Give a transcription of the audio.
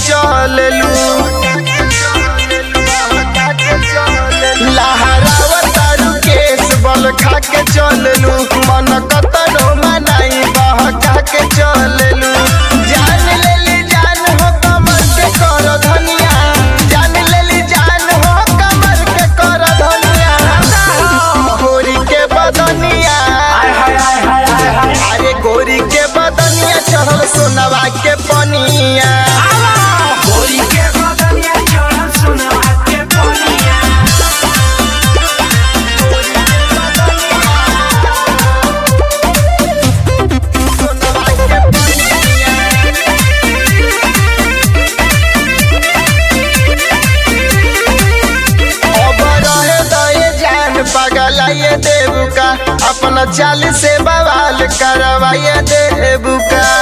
चललू लहरावत तारू केस बल खा के चललू मन कतनो मनाई बहका के चललू जान लेली जान हो कमर के कर धनिया जान लेली जान हो कमर के कर धनिया गोरी के बदनिया अरे गोरी के बदनिया चढ़ल सोनवा के पनिया गोरी के बदनिया चढ़ल सोनवा के पनिया पगलाइए देबू का अपना चाल से बवाल करवाइए देबू का